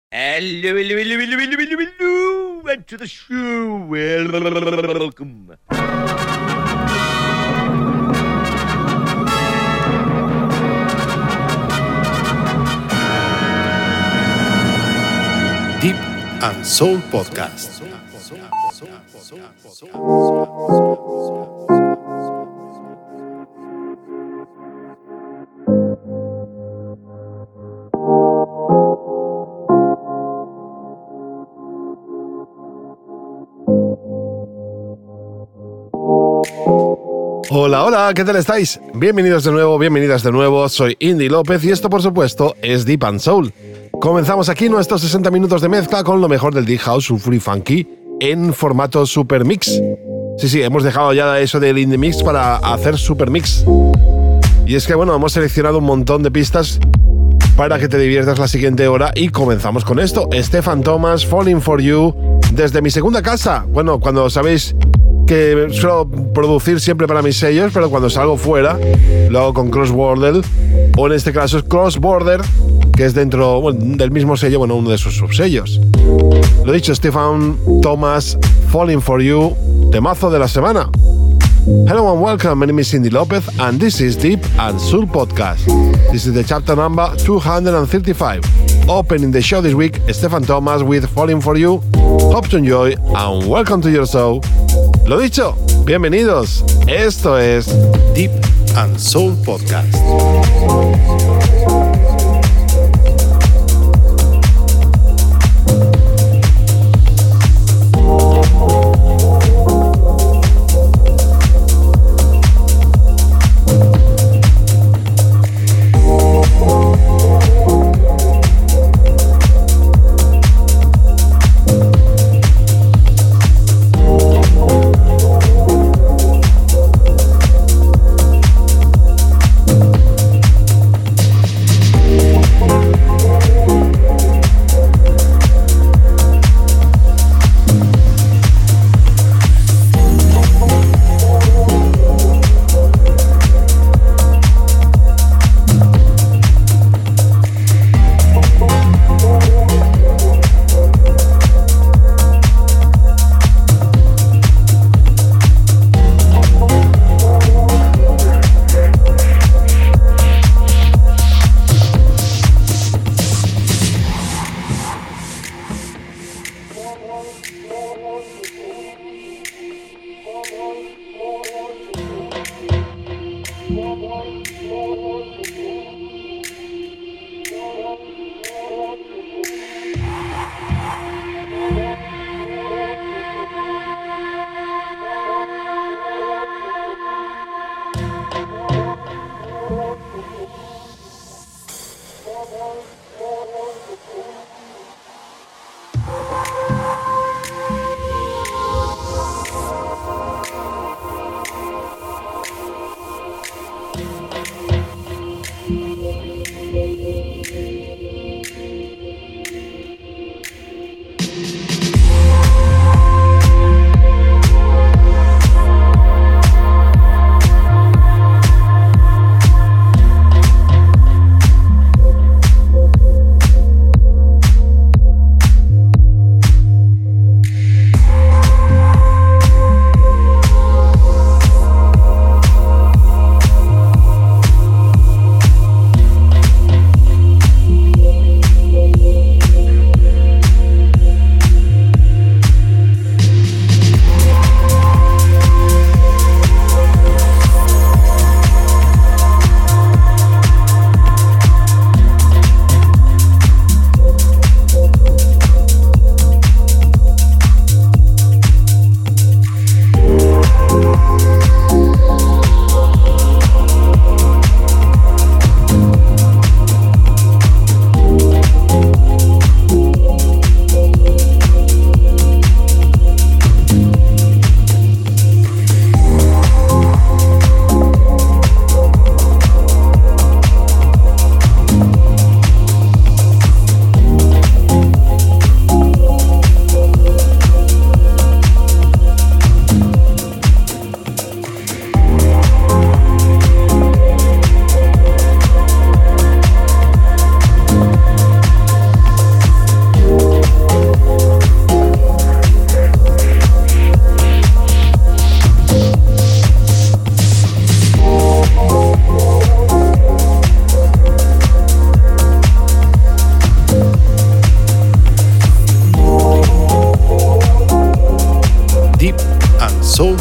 Hello, and to the show. Welcome. Deep and Soul Podcast. Hola, hola, ¿qué tal estáis? Bienvenidos de nuevo, bienvenidas de nuevo, soy Indy López y esto por supuesto es Deep and Soul. Comenzamos aquí nuestros 60 minutos de mezcla con lo mejor del Deep House, Sulfur y Funky en formato Super Mix. Sí, hemos dejado ya eso del Indie Mix para hacer Super Mix. Y es que bueno, hemos seleccionado un montón de pistas para que te diviertas la siguiente hora y comenzamos con esto. Stefan Thomas, Falling For You, desde mi segunda casa. Bueno, cuando sabéis que suelo producir siempre para mis sellos, pero cuando salgo fuera lo hago con Cross Border, o en este caso es Cross Border, que es dentro del mismo sello, uno de sus subsellos. Lo dicho, Stefan Thomas, Falling For You, temazo de la semana. Hello and welcome, my name is Indy Lopez and this is Deep and Soul Podcast. This is the chapter number 235. Opening the show this week, Stefan Thomas with Falling For You. Hope to enjoy and welcome to your show. Lo dicho, bienvenidos. Esto es Deep and Soul Podcast.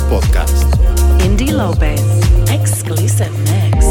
Podcast. Indy Lopez, exclusive mix.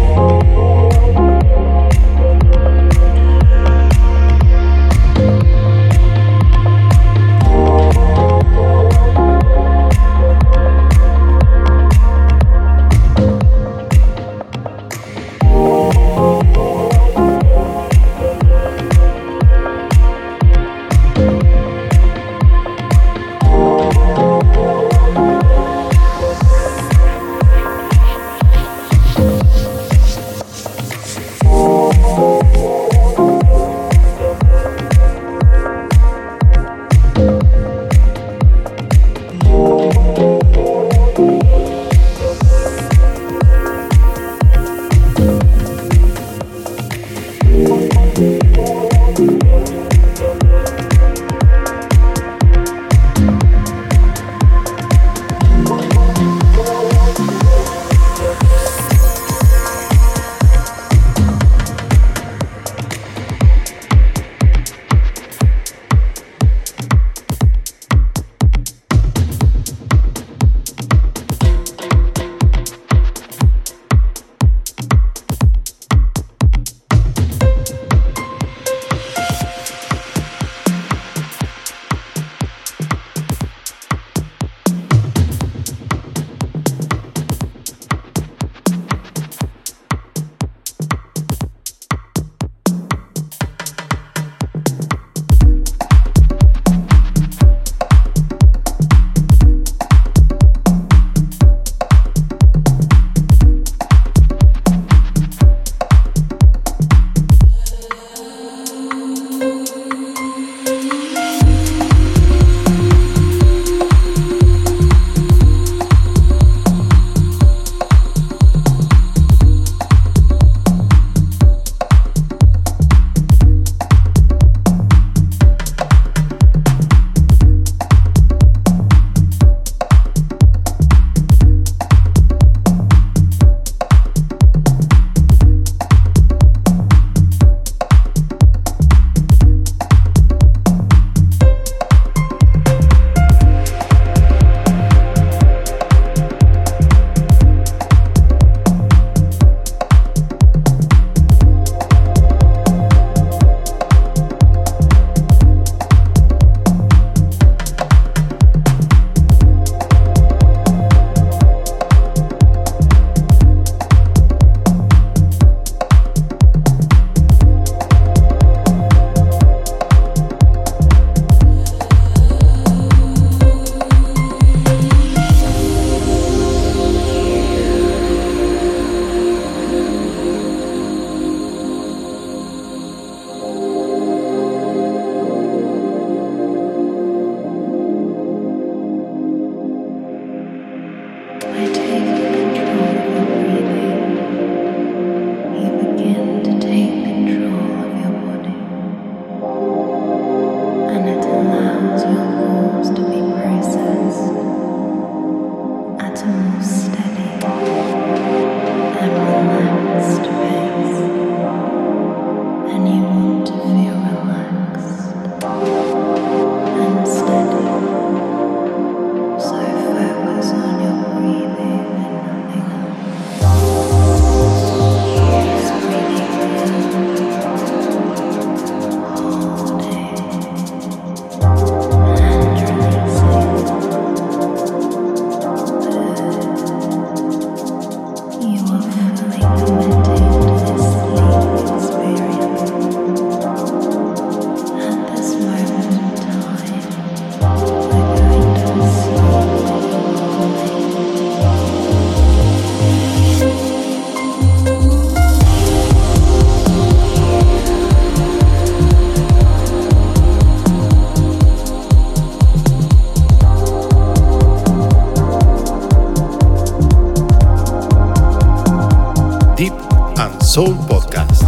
Soul Podcast.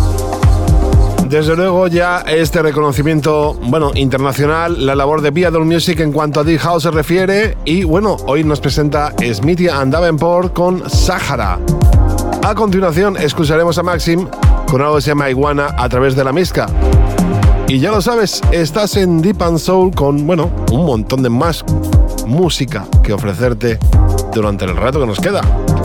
Desde luego ya este reconocimiento, internacional, la labor de Viadol Music en cuanto a Deep House se refiere, y hoy nos presenta Smithy and Davenport con Sahara. A continuación escucharemos a Maxim con algo que se llama Iguana a través de la Misca. Y ya lo sabes, estás en Deep and Soul con, un montón de más música que ofrecerte durante el rato que nos queda.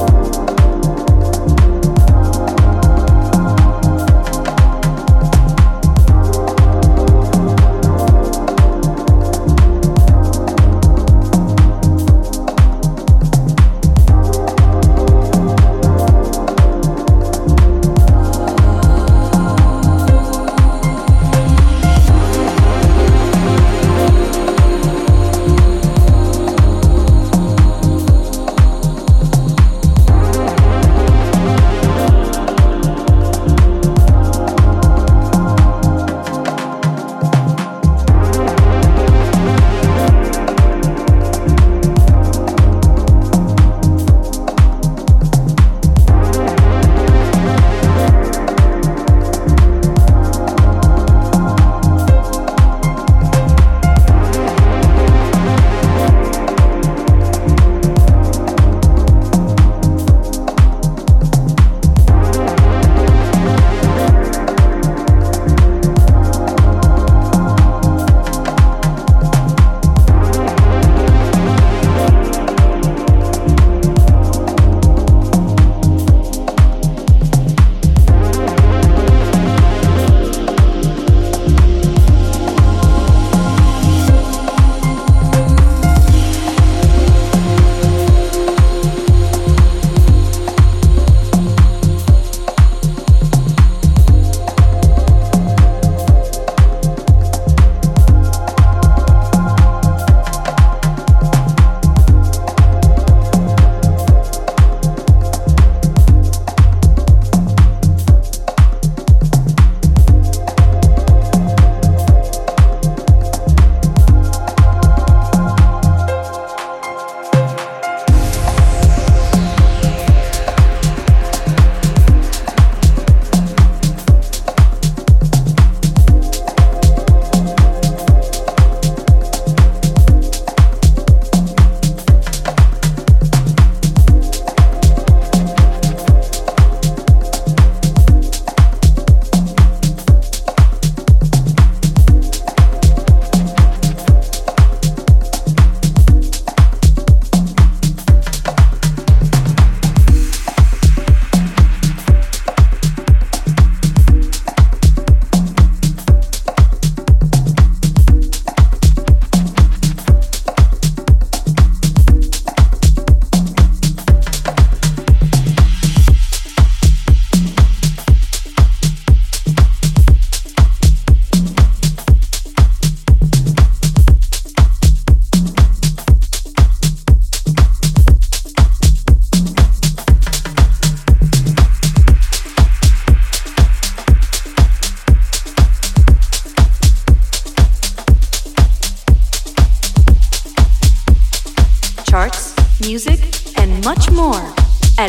music, and much more at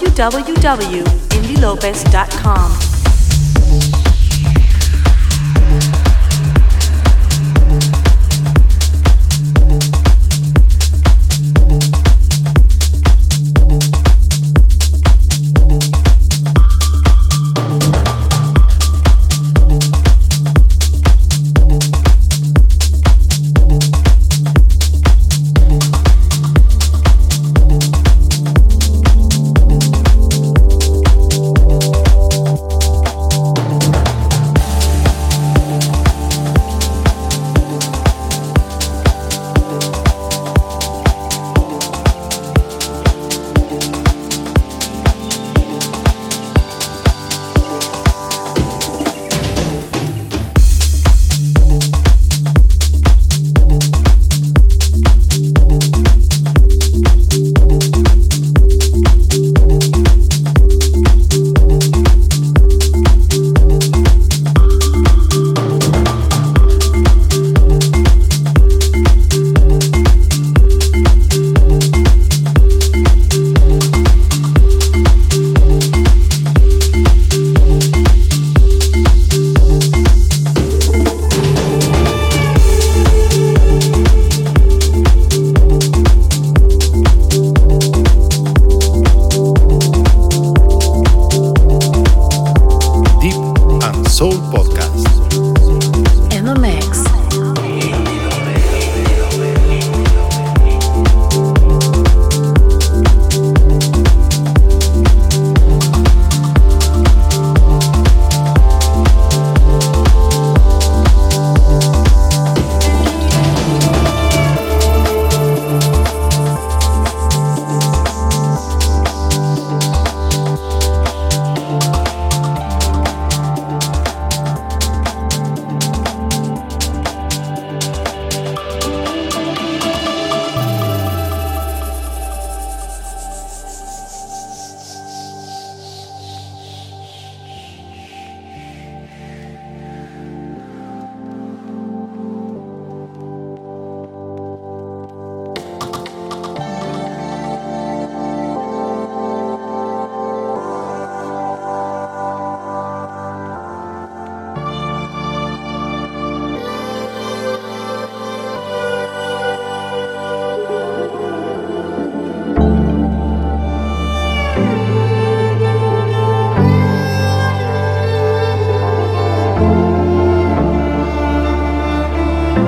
www.indilopez.com.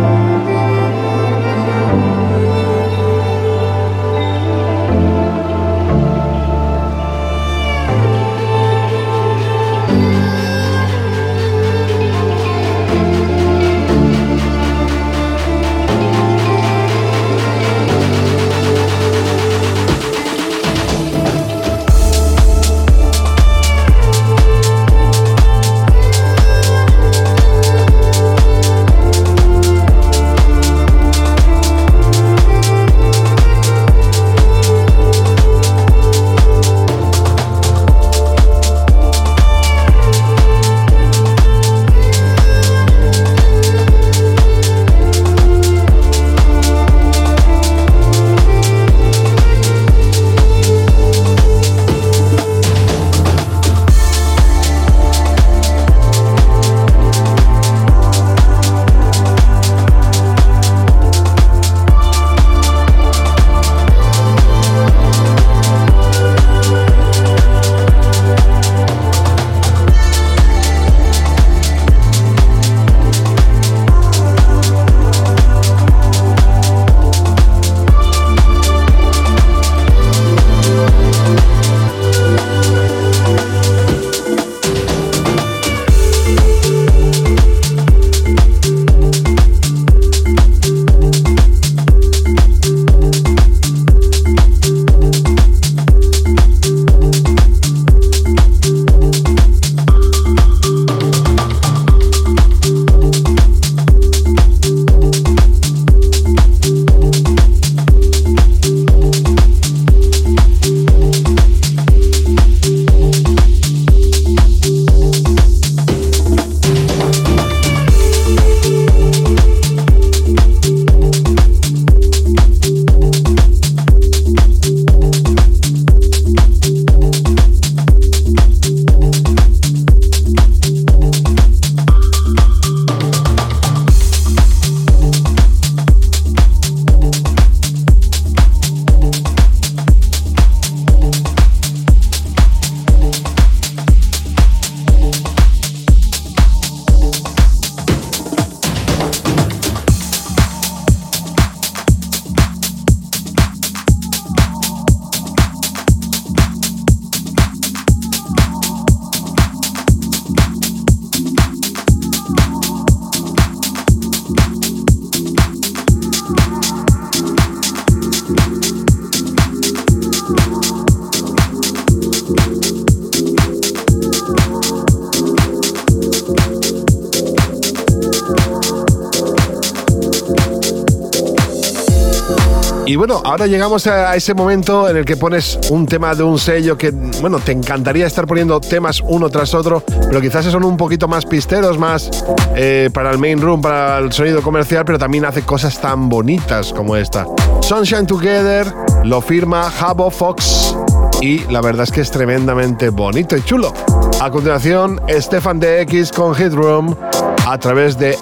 Y bueno, ahora llegamos a ese momento en el que pones un tema de un sello que, bueno, te encantaría estar poniendo temas uno tras otro, pero quizás son un poquito más pisteros, más para el main room, para el sonido comercial, pero también hace cosas tan bonitas como esta. Sunshine Together lo firma Habbo Fox y la verdad es que es tremendamente bonito y chulo. A continuación, Stefan DX con Hit Room a través de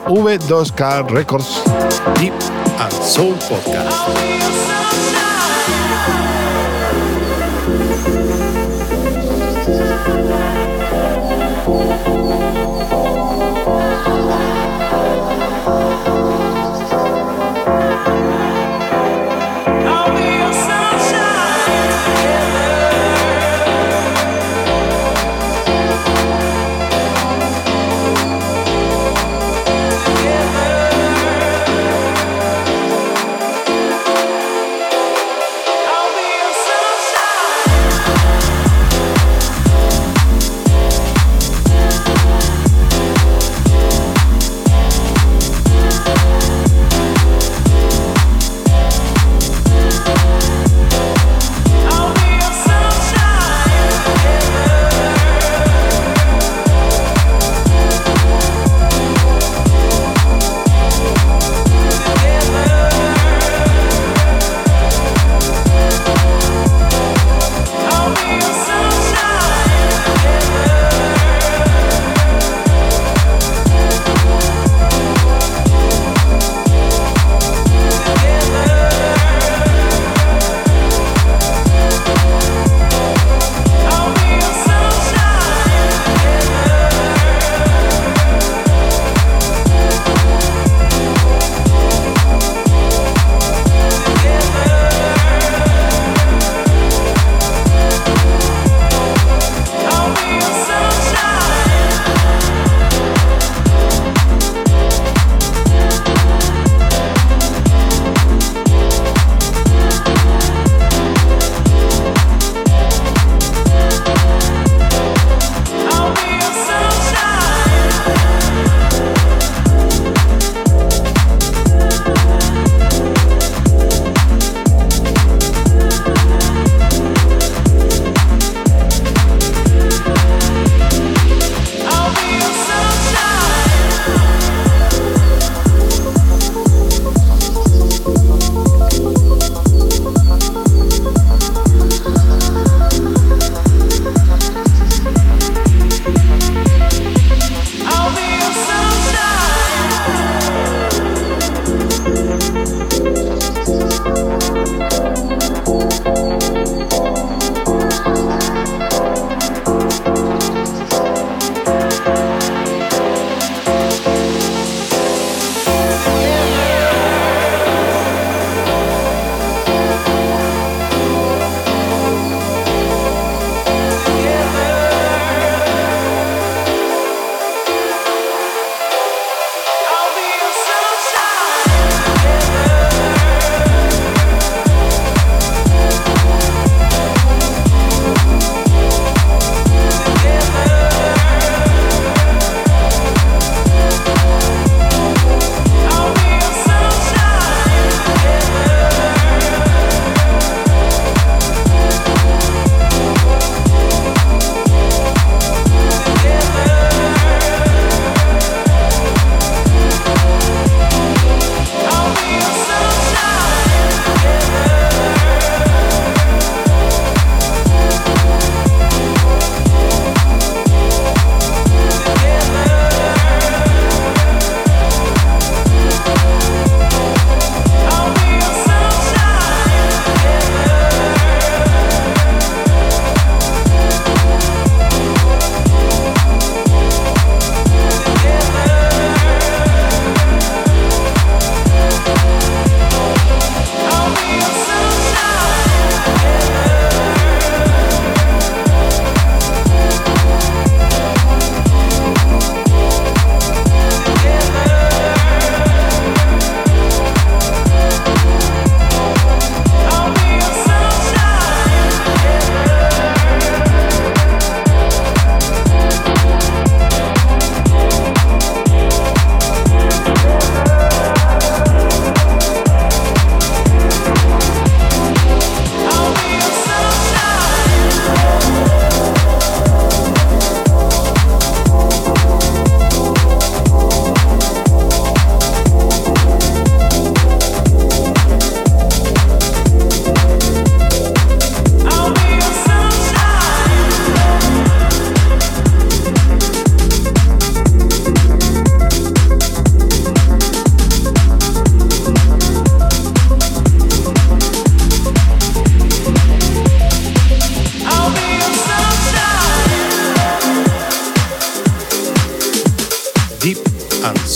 V2K Records. Deep and Soul Podcast. I'll be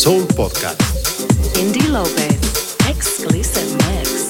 Soul Podcast. Indie Lopez, exclusive mix.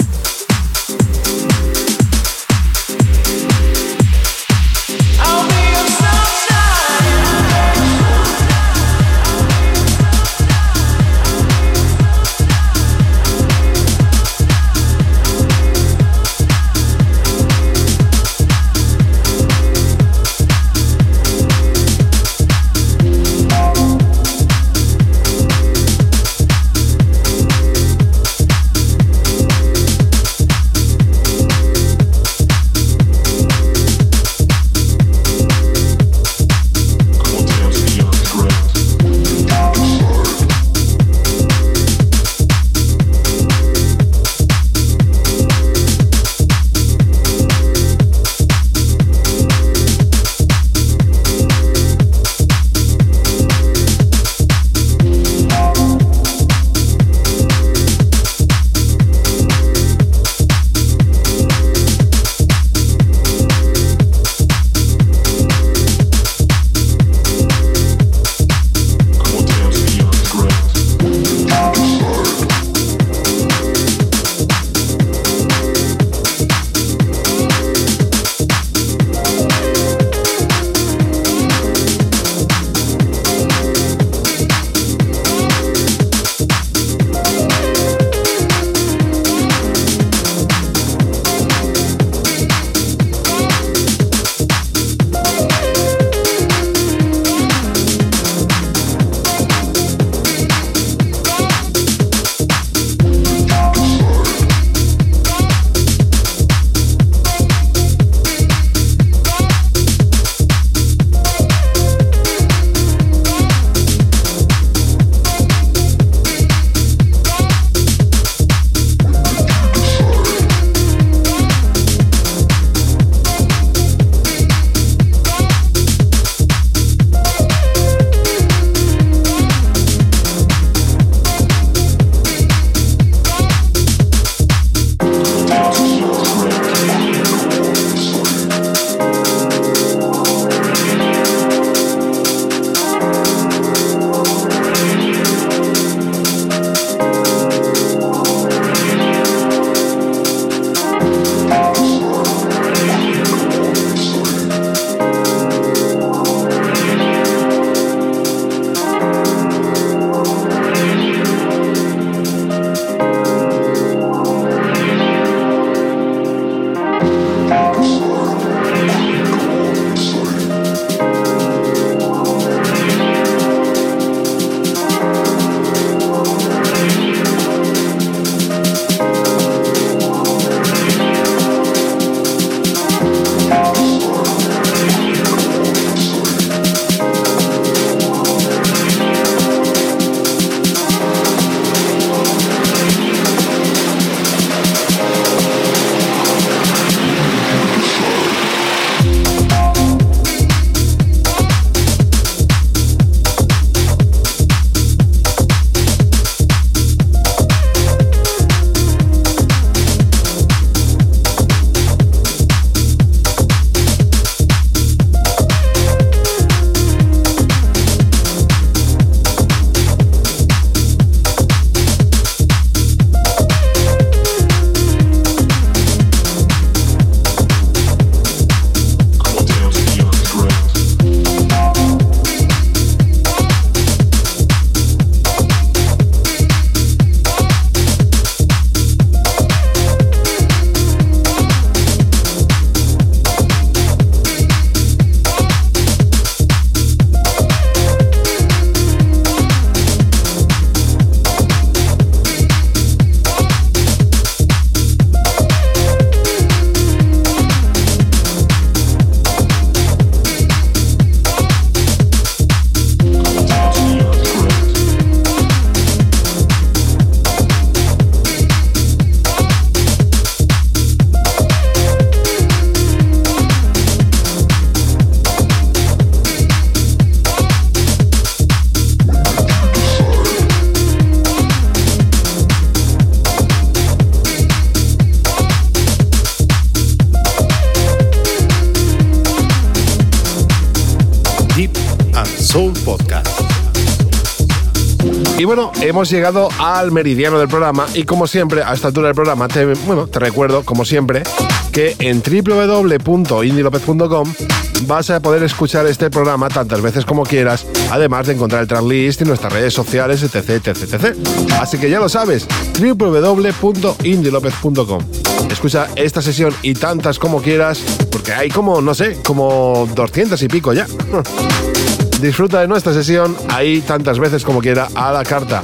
Soul Podcast. Y bueno, hemos llegado al meridiano del programa y como siempre, a esta altura del programa, te recuerdo, como siempre, que en www.indilopez.com vas a poder escuchar este programa tantas veces como quieras, además de encontrar el tracklist y nuestras redes sociales, etc. Así que ya lo sabes, www.indilopez.com. Escucha esta sesión y tantas como quieras, porque hay como 200 y pico ya. Disfruta de nuestra sesión ahí tantas veces como quiera a la carta.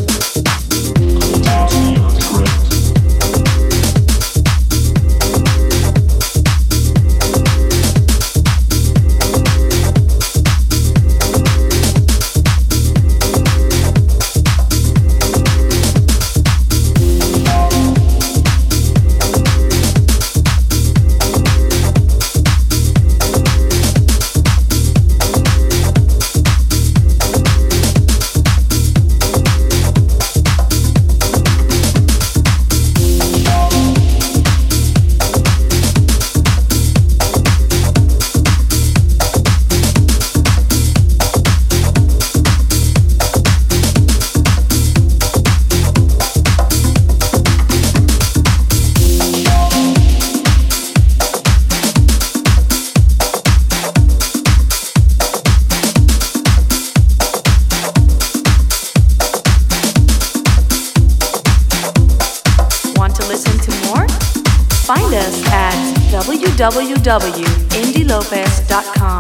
www.indilopez.com.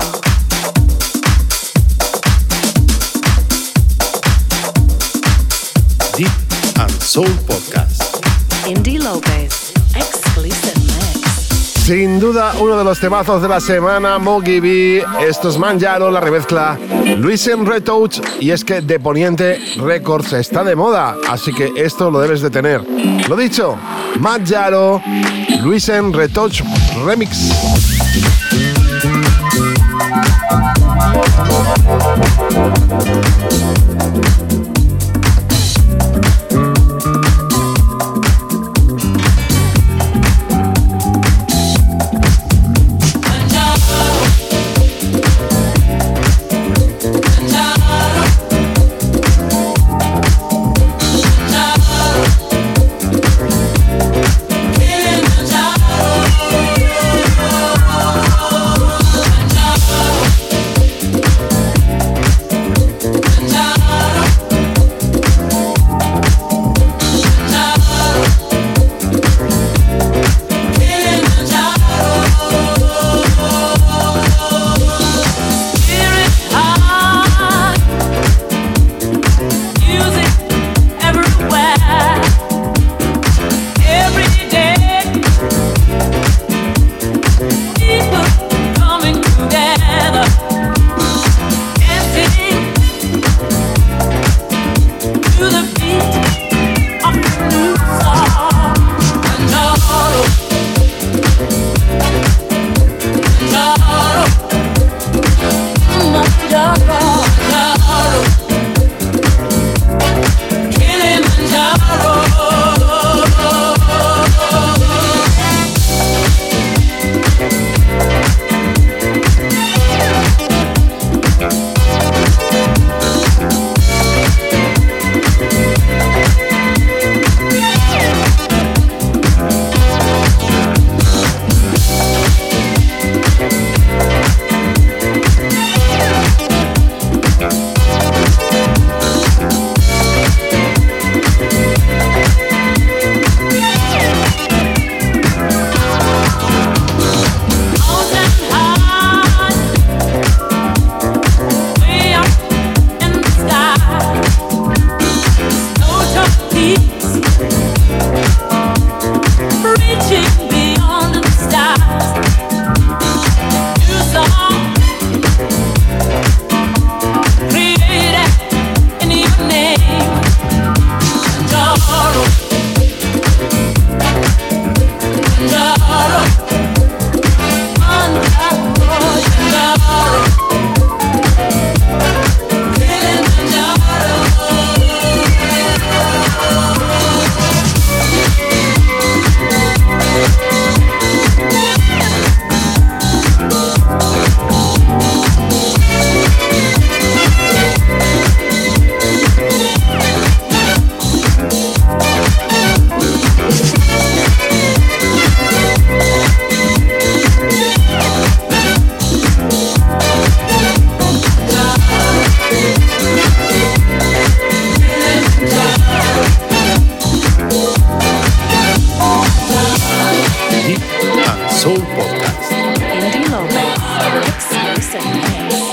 Deep and Soul Podcast. Indie Lopez, exclusive mix. Sin duda, uno de los temazos de la semana, Mogi B. Esto es Manjaro, la remezcla Luisen Retouch. Y es que de Poniente Records está de moda, así que esto lo debes de tener. Lo dicho, Manjaro, Luisen Retouch Remix. Soul Podcast. Indie Lopez. Exclusive mix.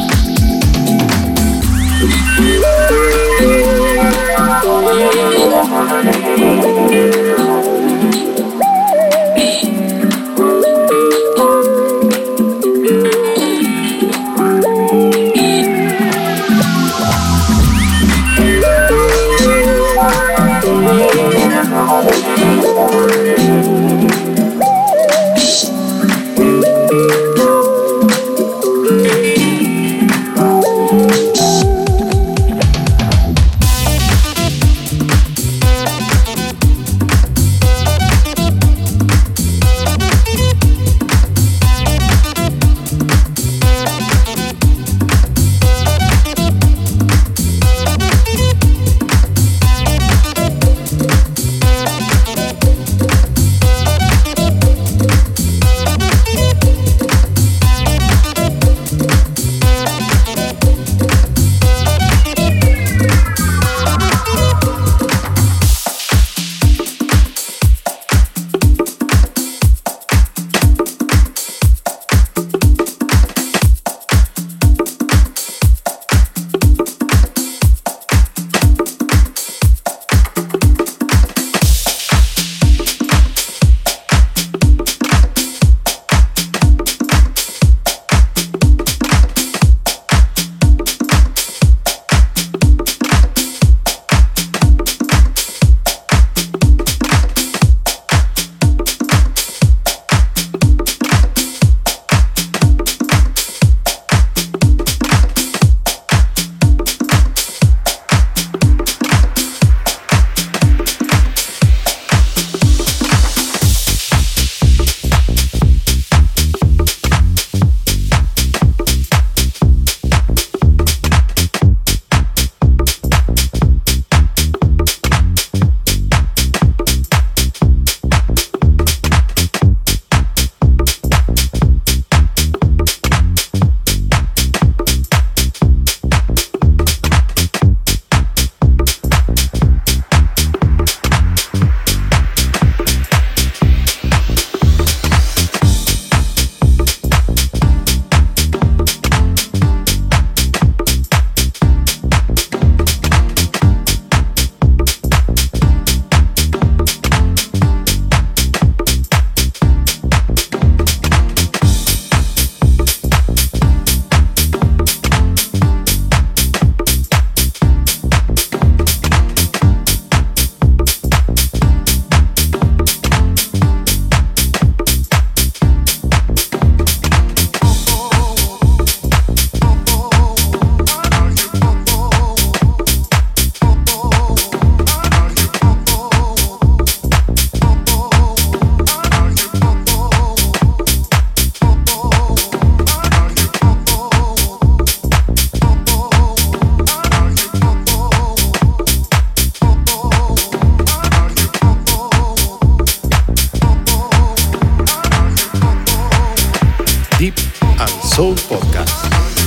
Soul Podcast.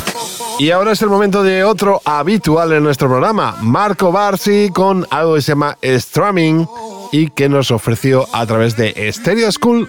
Y ahora es el momento de otro habitual en nuestro programa, Marco Barsi, con algo que se llama Strumming y que nos ofreció a través de Stereo School.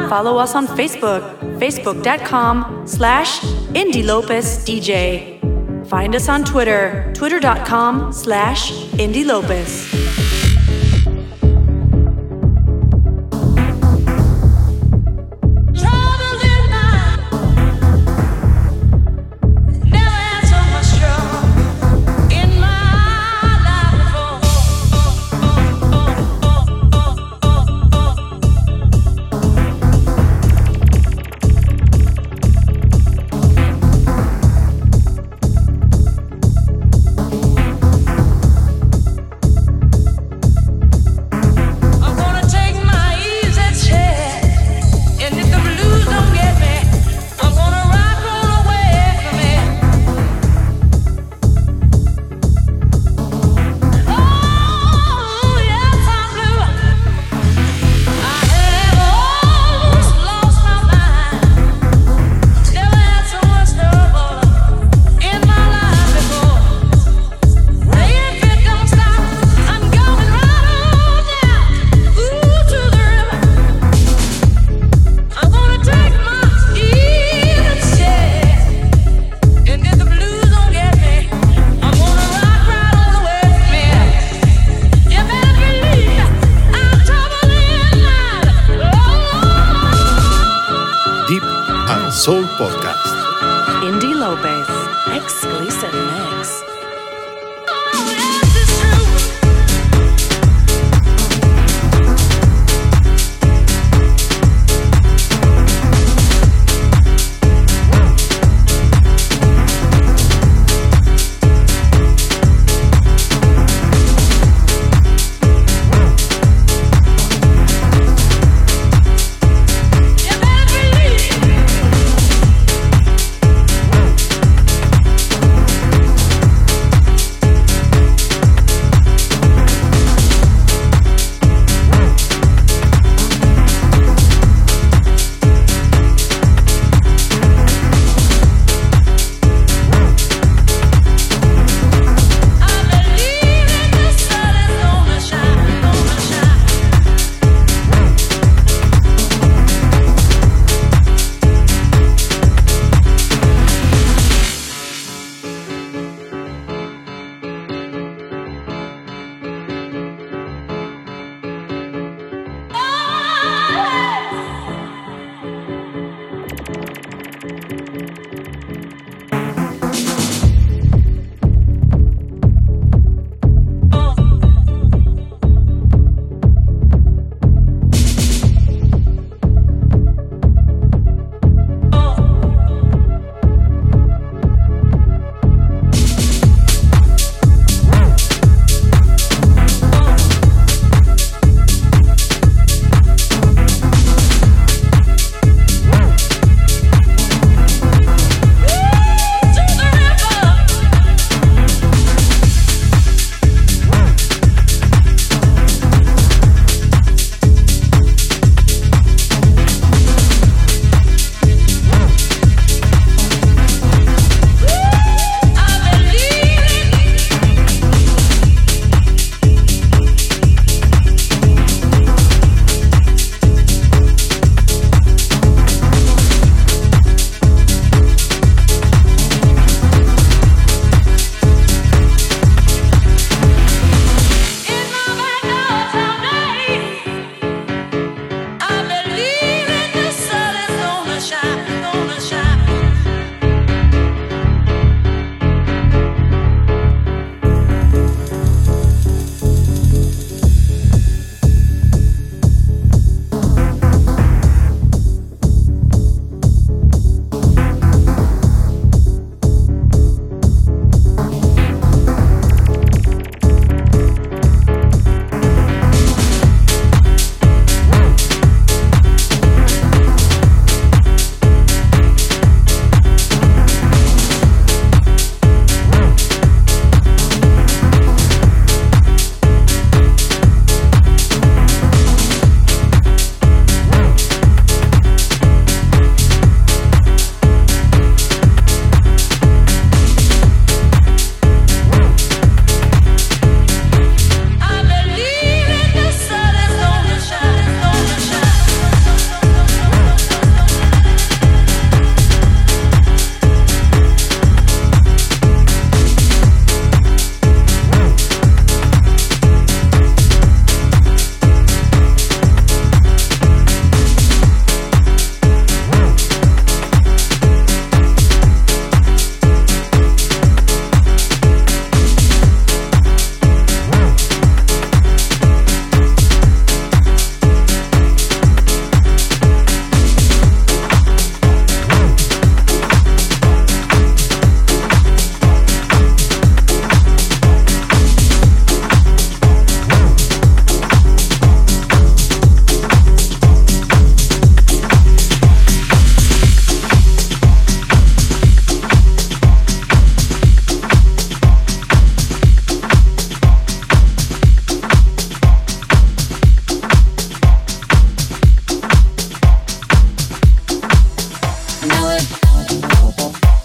follow us on Facebook, facebook.com/IndyLopezDJ. Find us on Twitter, twitter.com/IndyLopez.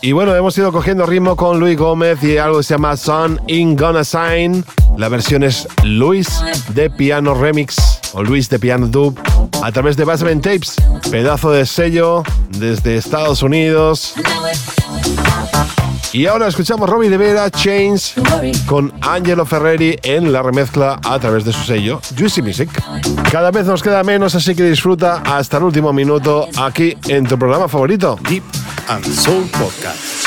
Y bueno, hemos ido cogiendo ritmo con Luis Gómez y algo que se llama Sun Ain't Gonna Shine. La versión es Luis de Piano Remix o Luis de Piano Dub a través de Basement Tapes. Pedazo de sello desde Estados Unidos. Y ahora escuchamos Robbie de Vera, Chains, con Angelo Ferreri en la remezcla a través de su sello Juicy Music. Cada vez nos queda menos, así que disfruta hasta el último minuto aquí en tu programa favorito, Deep and Soul Podcast.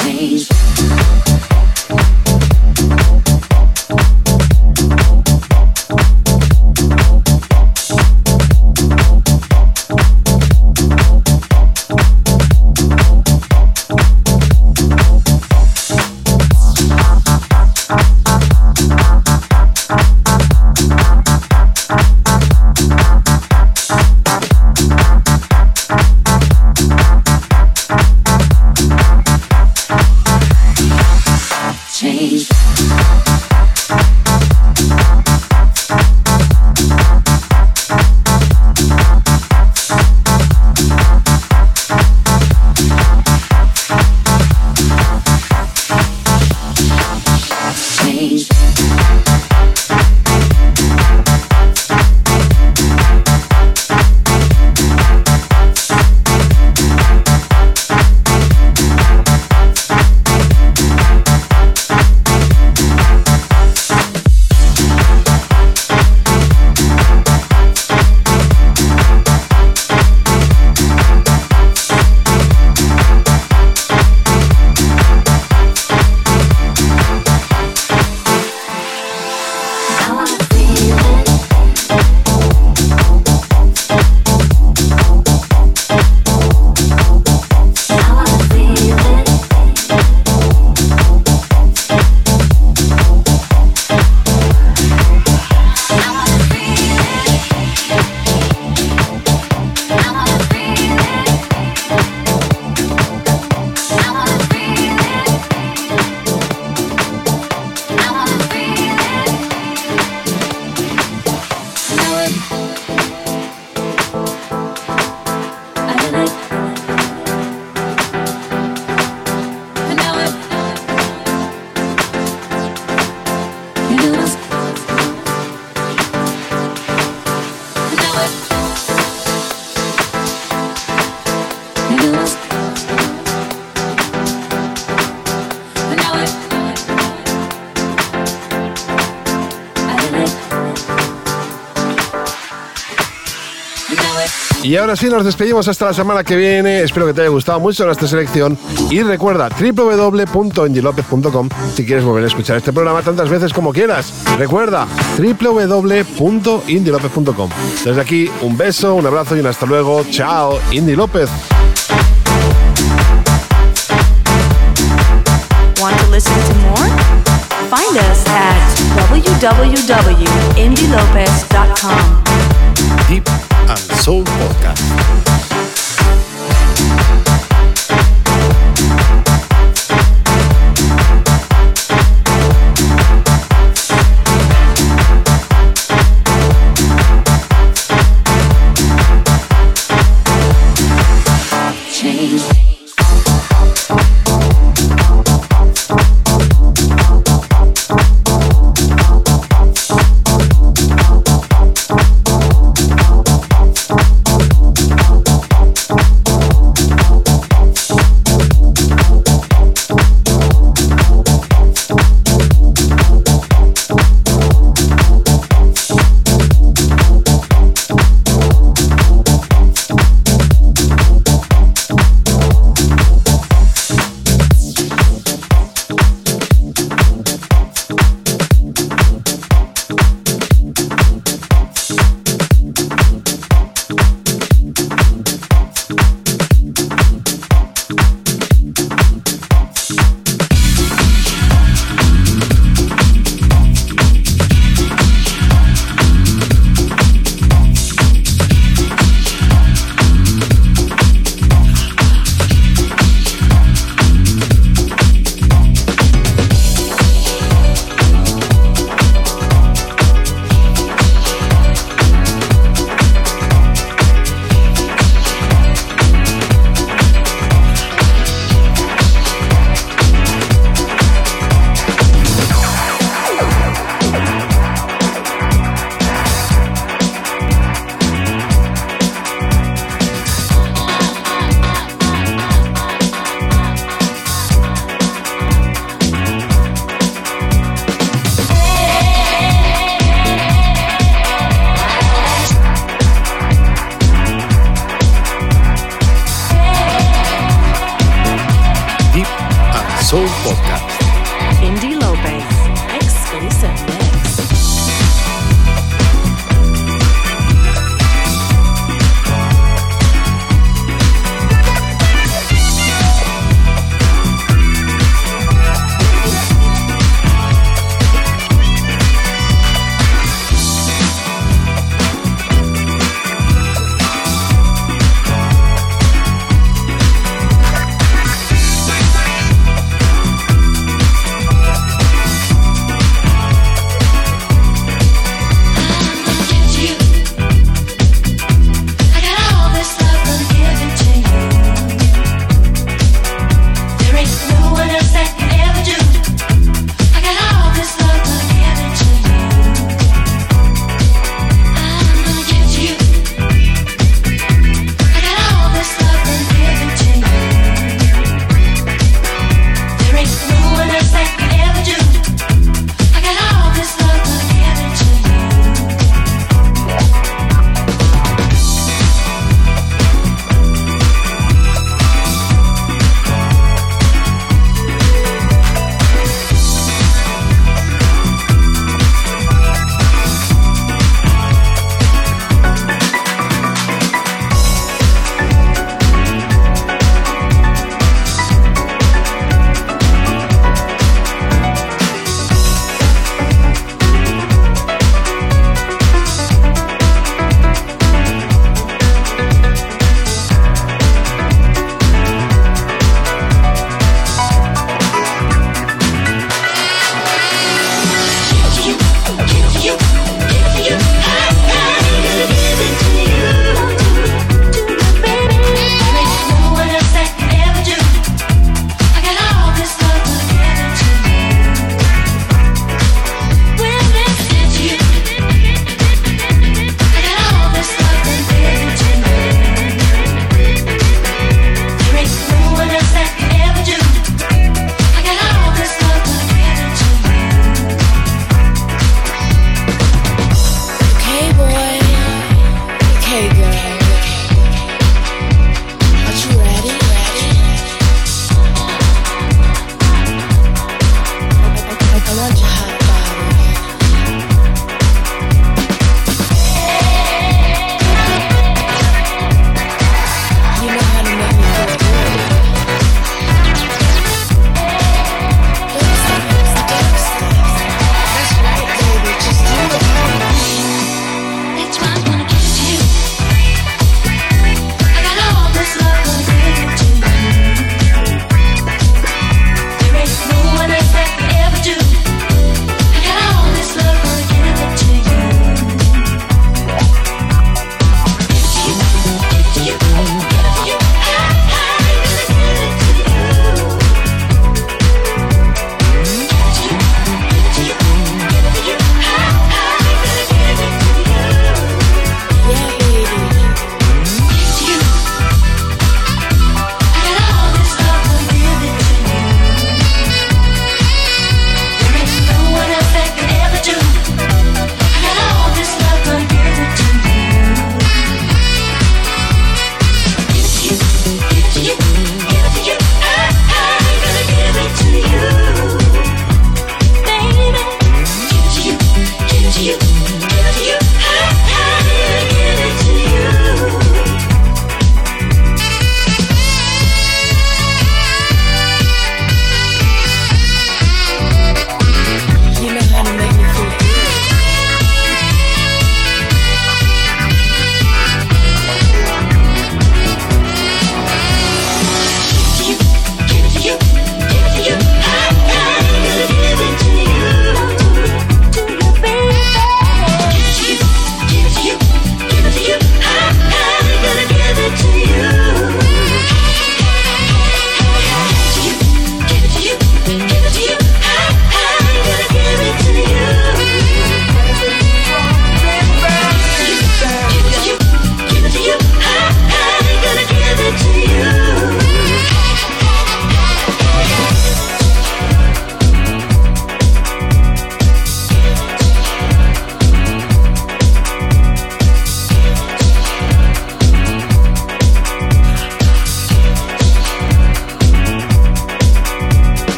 Y ahora sí nos despedimos hasta la semana que viene. Espero que te haya gustado mucho nuestra selección. Y recuerda www.indilopez.com si quieres volver a escuchar este programa tantas veces como quieras. Recuerda www.indilopez.com. Desde aquí, un beso, un abrazo y un hasta luego. Chao, Indy López. Want to listen to more? Find us at www.indylopez.com. Deep and Soul Podcast. Podcast. Indy Lopez, exclusive mix.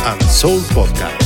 and Soul Podcast.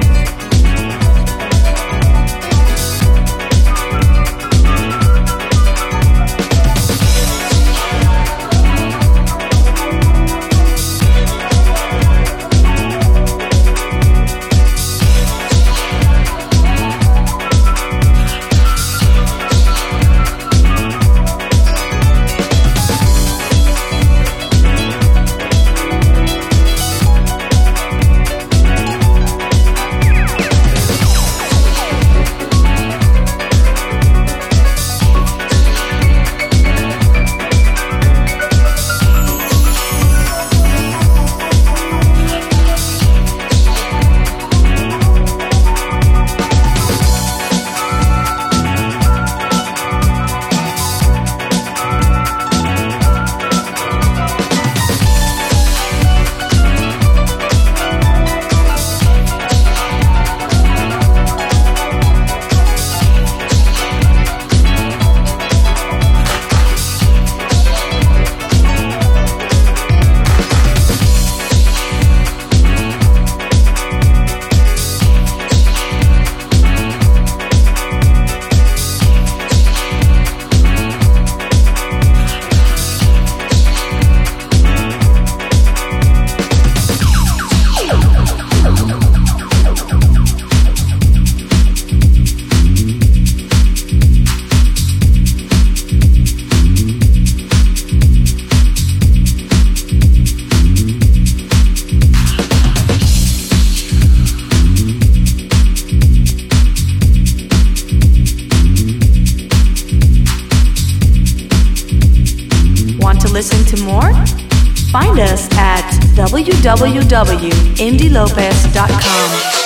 Listen to more? Find us at www.indylopez.com.